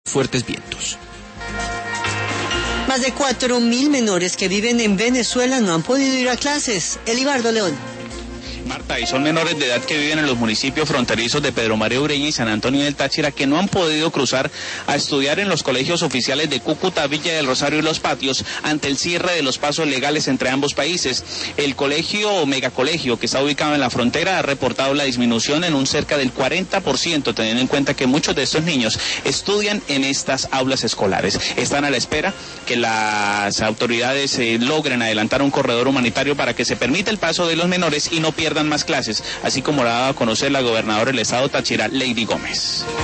fuertes vientos. Más de 4.000 menores que viven en Venezuela no han podido ir a clases. Elibardo León. Marta, y son menores de edad que viven en los municipios fronterizos de Pedro María Ureña y San Antonio del Táchira que no han podido cruzar a estudiar en los colegios oficiales de Cúcuta, Villa del Rosario y Los Patios ante el cierre de los pasos legales entre ambos países. El colegio o megacolegio que está ubicado en la frontera ha reportado la disminución en un cerca del 40%, teniendo en cuenta que muchos de estos niños estudian en estas aulas escolares. Están a la espera que las autoridades logren adelantar un corredor humanitario para que se permita el paso de los menores y no pierdan más clases, así como lo ha dado a conocer la gobernadora del estado Táchira, Lady Gómez.